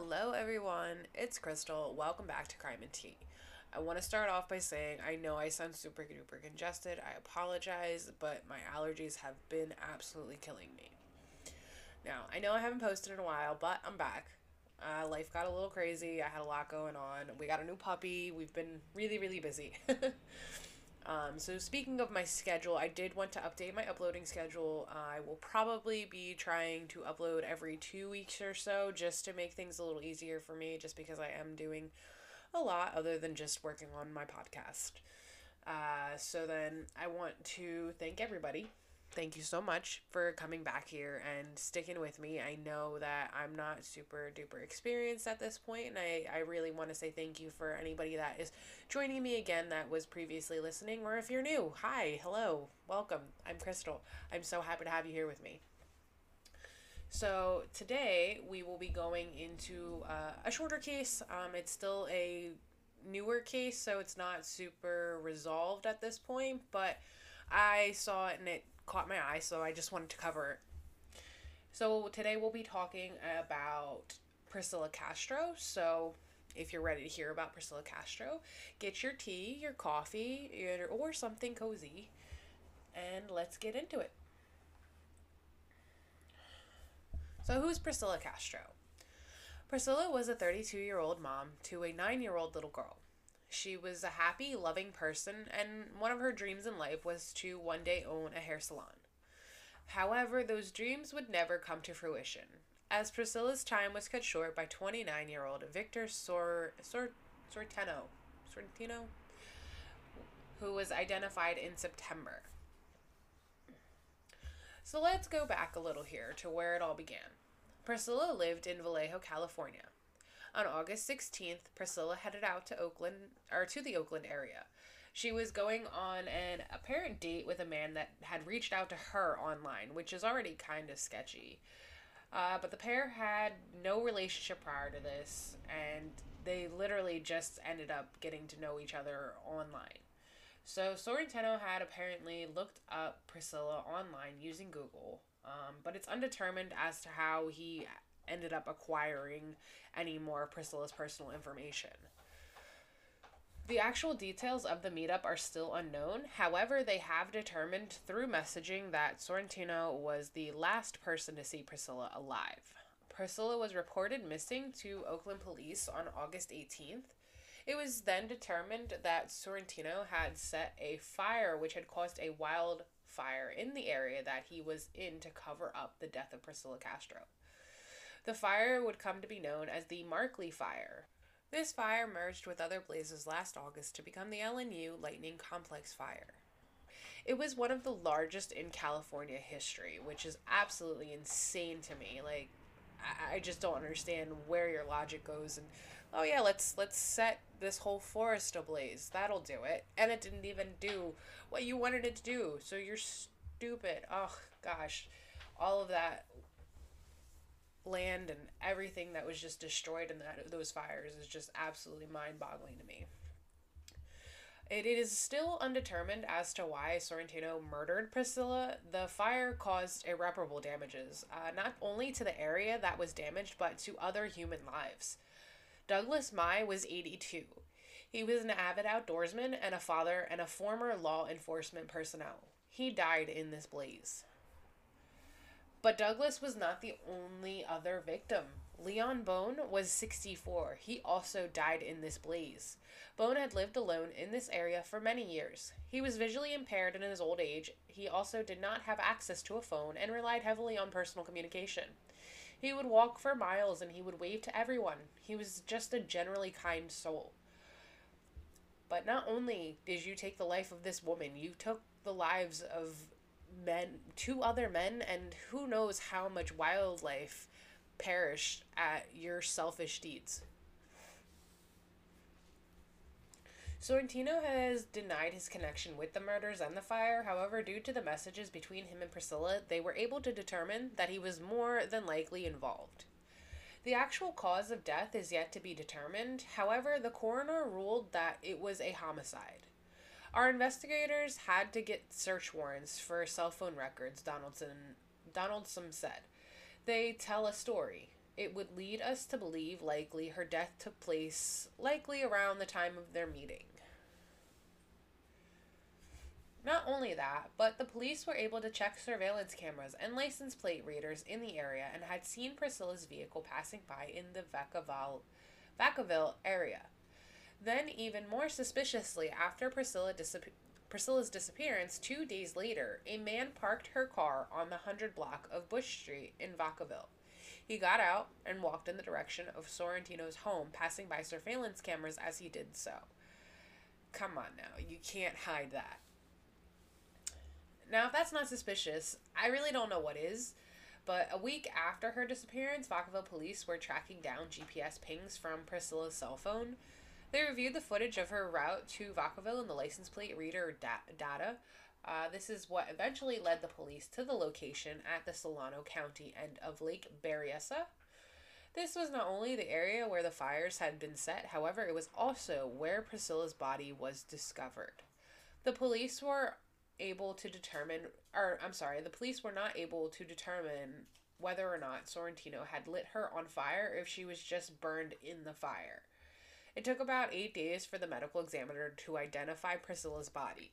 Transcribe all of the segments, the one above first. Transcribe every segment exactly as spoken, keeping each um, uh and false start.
Hello, everyone. It's Crystal. Welcome back to Crime and Tea. I want to start off by saying I know I sound super duper congested. I apologize, but my allergies have been absolutely killing me. Now, I know I haven't posted in a while, but I'm back. Uh, life got a little crazy. I had a lot going on. We got a new puppy. We've been really, really busy. Um, so speaking of my schedule, I did want to update my uploading schedule. I will probably be trying to upload every two weeks or so just to make things a little easier for me, just because I am doing a lot other than just working on my podcast. Uh, so then I want to thank everybody. Thank you so much for coming back here and sticking with me. I know that I'm not super duper experienced at this point, and I, I really want to say thank you for anybody that is joining me again that was previously listening, or if you're new, hi, hello, welcome. I'm Crystal. I'm so happy to have you here with me. So today we will be going into uh, a shorter case. Um, it's still a newer case, so it's not super resolved at this point, but I saw it and it caught my eye, so I just wanted to cover it. So today we'll be talking about Priscilla Castro. So if you're ready to hear about Priscilla Castro, get your tea, your coffee, or something cozy, and let's get into it. So who's Priscilla Castro? Priscilla was a thirty-two-year-old mom to a nine-year-old little girl. She was a happy, loving person, and one of her dreams in life was to one day own a hair salon. However, those dreams would never come to fruition, as Priscilla's time was cut short by twenty-nine-year-old Victor Sor- Sor- Sorteno, Sortino, who was identified in September. So let's go back a little here to where it all began. Priscilla lived in Vallejo, California. On August sixteenth, Priscilla headed out to Oakland, or to the Oakland area. She was going on an apparent date with a man that had reached out to her online, which is already kind of sketchy. Uh, but the pair had no relationship prior to this, and they literally just ended up getting to know each other online. So Sorrentino had apparently looked up Priscilla online using Google, um, but it's undetermined as to how he ended up acquiring any more Priscilla's personal information. The actual details of the meetup are still unknown. However, they have determined through messaging that Sorrentino was the last person to see Priscilla alive. Priscilla was reported missing to Oakland police on August eighteenth. It was then determined that Sorrentino had set a fire which had caused a wildfire in the area that he was in to cover up the death of Priscilla Castro. The fire would come to be known as the Markley Fire. This fire merged with other blazes last August to become the L N U Lightning Complex Fire. It was one of the largest in California history, which is absolutely insane to me. Like, I, I just don't understand where your logic goes. And oh yeah, let's let's set this whole forest ablaze. That'll do it. And it didn't even do what you wanted it to do. So you're stupid. Oh gosh, all of that land and everything that was just destroyed in that those fires is just absolutely mind-boggling to me. It is still undetermined as to why Sorrentino murdered Priscilla. The fire caused irreparable damages, uh, not only to the area that was damaged, but to other human lives. Douglas Mai was eighty-two. He was an avid outdoorsman and a father and a former law enforcement personnel. He died in this blaze. But Douglas was not the only other victim. Leon Bone was sixty-four. He also died in this blaze. Bone had lived alone in this area for many years. He was visually impaired in his old age. He also did not have access to a phone and relied heavily on personal communication. He would walk for miles and he would wave to everyone. He was just a generally kind soul. But not only did you take the life of this woman, you took the lives of men, two other men, and who knows how much wildlife perished at your selfish deeds. Sorrentino has denied his connection with the murders and the fire. However, due to the messages between him and Priscilla, they were able to determine that he was more than likely involved. The actual cause of death is yet to be determined. However, the coroner ruled that it was a homicide. Our investigators had to get search warrants for cell phone records, Donaldson Donaldson said. They tell a story. It would lead us to believe likely her death took place likely around the time of their meeting. Not only that, but the police were able to check surveillance cameras and license plate readers in the area and had seen Priscilla's vehicle passing by in the Vacaville, Vacaville area. Then, even more suspiciously, after Priscilla disap- Priscilla's disappearance, two days later, a man parked her car on the one hundred block of Bush Street in Vacaville. He got out and walked in the direction of Sorrentino's home, passing by surveillance cameras as he did so. Come on now, you can't hide that. Now, if that's not suspicious, I really don't know what is. But a week after her disappearance, Vacaville police were tracking down G P S pings from Priscilla's cell phone. They reviewed the footage of her route to Vacaville and the license plate reader da- data. Uh, this is what eventually led the police to the location at the Solano County end of Lake Berryessa. This was not only the area where the fires had been set, however, it was also where Priscilla's body was discovered. The police were able to determine, or I'm sorry, the police were not able to determine whether or not Sorrentino had lit her on fire or if she was just burned in the fire. It took about eight days for the medical examiner to identify Priscilla's body.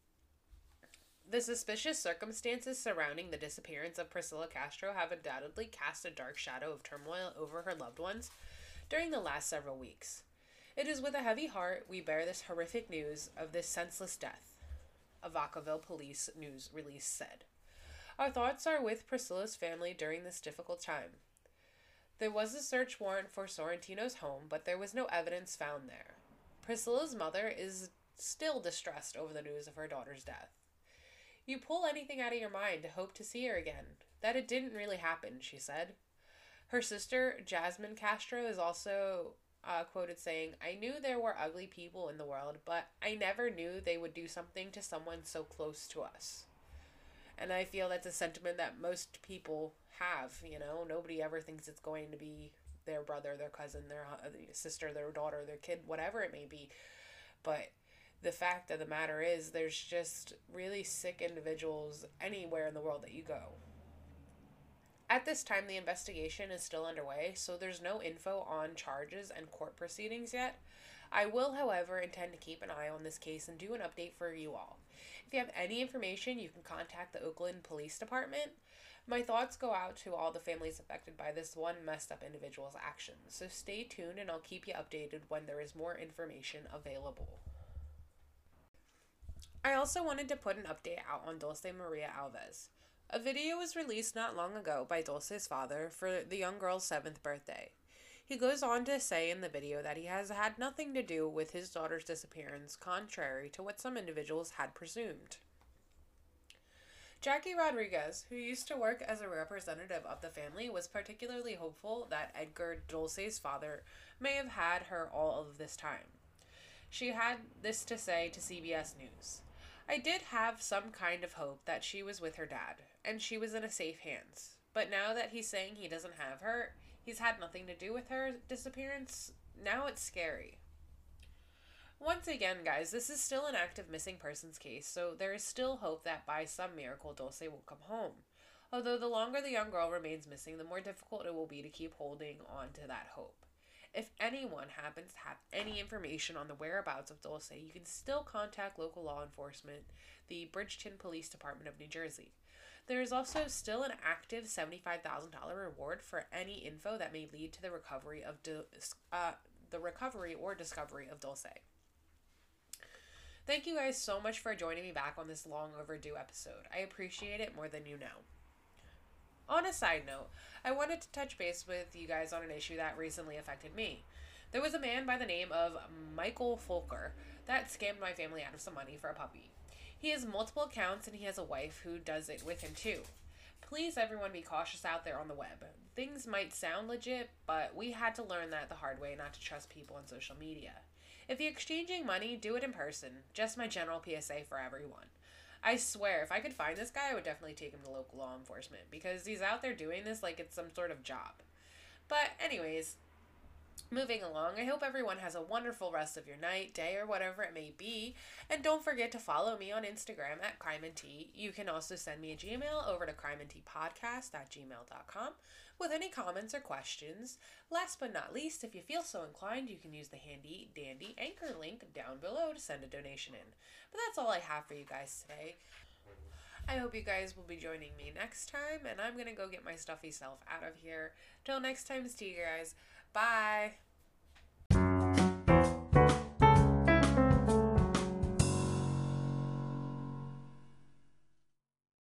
The suspicious circumstances surrounding the disappearance of Priscilla Castro have undoubtedly cast a dark shadow of turmoil over her loved ones during the last several weeks. It is with a heavy heart we bear this horrific news of this senseless death, a Vacaville police news release said. Our thoughts are with Priscilla's family during this difficult time. There was a search warrant for Sorrentino's home, but there was no evidence found there. Priscilla's mother is still distressed over the news of her daughter's death. You pull anything out of your mind to hope to see her again. That it didn't really happen, she said. Her sister, Jasmine Castro, is also uh, quoted saying, I knew there were ugly people in the world, but I never knew they would do something to someone so close to us. And I feel that's a sentiment that most people have, you know. Nobody ever thinks it's going to be their brother, their cousin, their sister, their daughter, their kid, whatever it may be. But the fact of the matter is, there's just really sick individuals anywhere in the world that you go. At this time, the investigation is still underway, so there's no info on charges and court proceedings yet. I will, however, intend to keep an eye on this case and do an update for you all. If you have any information, you can contact the Oakland Police Department. My thoughts go out to all the families affected by this one messed up individual's actions, so stay tuned and I'll keep you updated when there is more information available. I also wanted to put an update out on Dulce Maria Alves. A video was released not long ago by Dulce's father for the young girl's seventh birthday. He goes on to say in the video that he has had nothing to do with his daughter's disappearance, contrary to what some individuals had presumed. Jackie Rodriguez, who used to work as a representative of the family, was particularly hopeful that Edgar, Dulce's father, may have had her all of this time. She had this to say to C B S News. I did have some kind of hope that she was with her dad, and she was in a safe hands. But now that he's saying he doesn't have her, he's had nothing to do with her disappearance, now it's scary. Once again, guys, this is still an active missing persons case, so there is still hope that by some miracle Dulce will come home. Although the longer the young girl remains missing, the more difficult it will be to keep holding on to that hope. If anyone happens to have any information on the whereabouts of Dulce, you can still contact local law enforcement, the Bridgeton Police Department of New Jersey. There is also still an active seventy-five thousand dollars reward for any info that may lead to the recovery of uh, the recovery or discovery of Dulce. Thank you guys so much for joining me back on this long overdue episode. I appreciate it more than you know. On a side note, I wanted to touch base with you guys on an issue that recently affected me. There was a man by the name of Michael Folker that scammed my family out of some money for a puppy. He has multiple accounts and he has a wife who does it with him too. Please everyone be cautious out there on the web. Things might sound legit, but we had to learn that the hard way not to trust people on social media. If you're exchanging money, do it in person. Just my general P S A for everyone. I swear, if I could find this guy, I would definitely take him to local law enforcement because he's out there doing this like it's some sort of job. But anyways, Moving along, I hope everyone has a wonderful rest of your night, day, or whatever it may be. And don't forget to follow me on Instagram at Crime and Tea. You can also send me a Gmail over to crime and tea podcast at gmail dot com with any comments or questions. Last but not least, if you feel so inclined, you can use the handy dandy anchor link down below to send a donation in. But that's all I have for you guys today. I hope you guys will be joining me next time, and I'm going to go get my stuffy self out of here. Till next time, see you guys. Bye.